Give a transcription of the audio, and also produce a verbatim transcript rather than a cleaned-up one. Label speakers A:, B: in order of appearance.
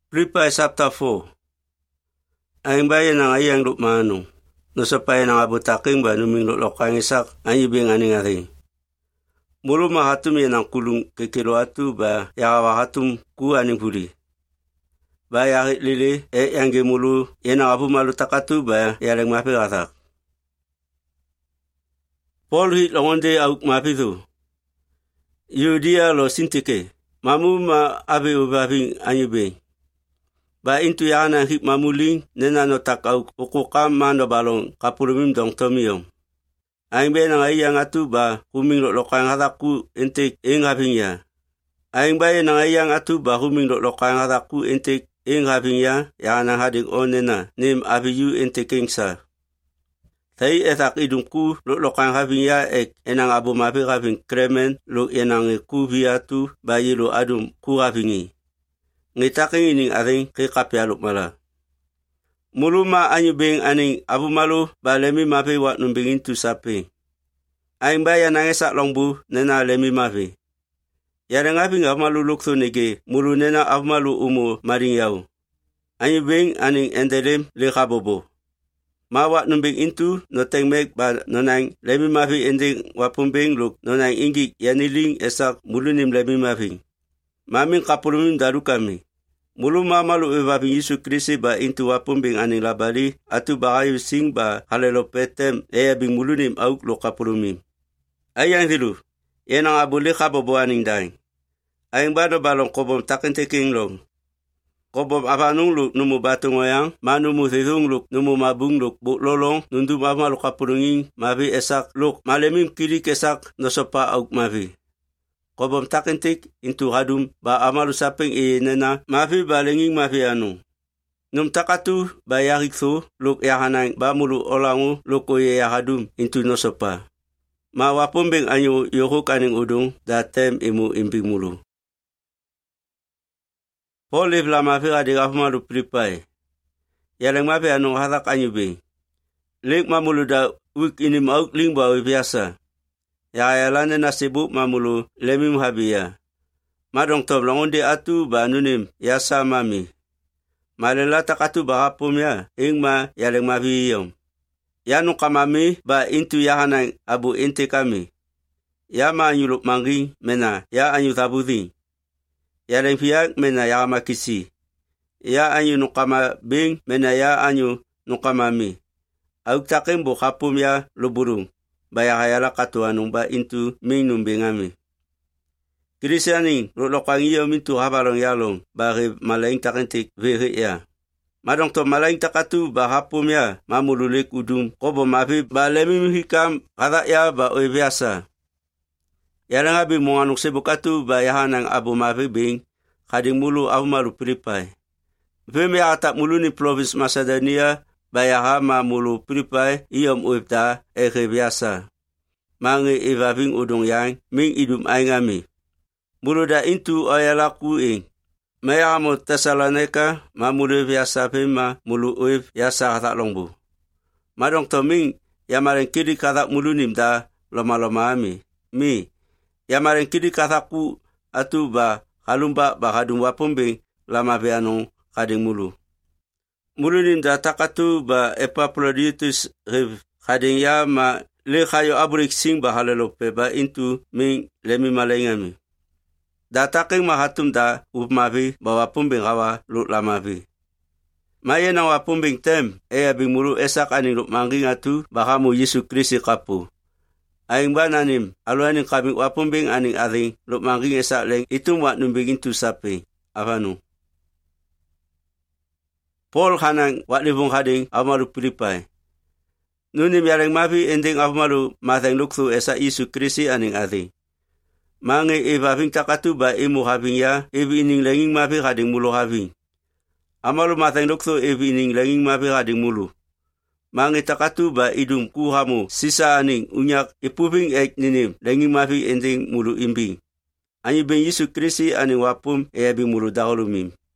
A: Filipi chapter four. Ang bayan ng ayang lupmanong. Nasapay ng abutaking ba numing lulokang isak ang ibing aning aring. Mulu mahatum yan ang kulong kikilo atu ba yakawahatum ku aning puli. Ba yakit lili e yang gemulu yan ang abu malutakatu ba yalang mapigatak. Paul hit longonde auk mapitu. Yudia lo sintike. Mamu ma abe ubabing anyubing. Ba intu yana hip mamuling nena no takau ukukam mano balong kapulumim dong tomiyom. Aing be nang ayang atu ba huming lo lokang hataku entek ing habingya. Aing ba nang ayang atu ba huming lo lokang hataku entek ing habingya yana hadik onena nim abiyu enteking sa. Tai etak idungku lo lokang habingya ek enang abu mabi habing kremen lo enang ku biatu ba yilo adum ku habingi. Ngitaking ining aring kay kapyalok mala. Muluma anyubing aning abu malu ba lemi mapi wat numbingin tu sapi. Aing bayan nangesak longbu nena lemi mapi. Yarang abing abu malu lukso nege mulu nena abu malu umu maring yau. Anyubing aning endelem lekabobo. Ma wat numbing intu no tengmek ba nonang lemi mapi ending wapumbing luk nonang ingik yaniling esak mulunim lemi mapi. Mamin kapulumim daru kami. Mulu mamalu evabi Yesu Kristi ba intu wapumbing aning labali atu bakayu sing ba halelo petem eya bing mulunim auk lo kapulumim. Ayang hilu, yenang abuli kabobo aning daing. Ayang bado balong kobom takenteking long. Kobom abanung luk numu batung oyang, manumu thithung luk numu mabung luk buk lolong nundu mama lo kapulunging mabi esak luk malemim kiri kesak nosopa auk mabi. Kobom takentik intu hadum ba amalu sapeng e nena mafi balenging mafi anu. Num takatu ba yarikso luk yahanang ba mulu olangu loko ye yahadum intu nosopa. Ma wapombeng anyo yoko kaning udung datem imu imbing mulu. Paul liv la mafi adi gafumalu Filipi. Yalang mafi anu hatak anyo bing. Lik mamulu da wik ini mauk ling bawi biasa. Ya ayalane nasibuk mamulu lemim habia. Madong tob longonde atu ba nunim yasa mami. Malela takatu ba hapum ya ingma yaleng mabiyom. Yanu kamami ba intu yahanang abu inte kami. Ya ma anyulup manging mena ya anyu tabuding. Yaleng piak mena ya makisi. Ya anyu nukama bing mena ya anyu nukamami. Auk takim bu hapum ya luburung. Baya hayala katuanung ba intu minum bingami. Kristianing lulokang iyo mintu habalong yalong bagi malaing takentik viri ya. Madong to malaing takatu ba hapum ya mamululik udum kobo mafi ba lemim hikam hadak ya ba oi biasa. Yalang abi munganuk sebukatu ba yahanang abu mafi bing kading mulu abu malu Filipi. Vime atak mulu ni province Macedonia bayaha ma mulu Filipi iyom uipta eke biasa. Mange evaving udong yang ming idum aingami. Mulu da intu ayalaku ing. Maya mo Tesalonika ma mulu biasa pema mulu uip yasa katak longbu. Madong to ming yamareng kiri katak mulu nimda loma-loma ami. Mi yamareng kiri katakku atu ba halumba ba kadung wapumbing lama beanong kading mulu. Mulunim da takatu ba Epaphroditus rev kading ya ma le kayo abrik sing ba halalope ba intu ming lemi malengami. Da taking mahatum da upmavi ba wapumbing hawa lut lamavi. Maya na wapumbing tem e abing mulu esak aning lut manging atu ba kamu Yesu Kristi kapu. Aing ba nanim aluaning kaming wapumbing aning aring lut manging esak leng itung wat numbing intu sapi. Avanu. Paul hanang wat libung hading amalu Filipi. Nunim yareng mafi ending amalu mathang luksu esa Yesu Kristi aning ating. Mange evaving takatu ba imu having ya evi ining lenging mafi hading mulu having. Amalu mathang luksu evi ining lenging mafi hading mulu. Mange takatu ba idum kuhamu sisa aning unyak ipubing ek ninim lenging mafi ending mulu imbing. Anyi ben Yesu Kristi aning wapum e abing mulu dahulumim.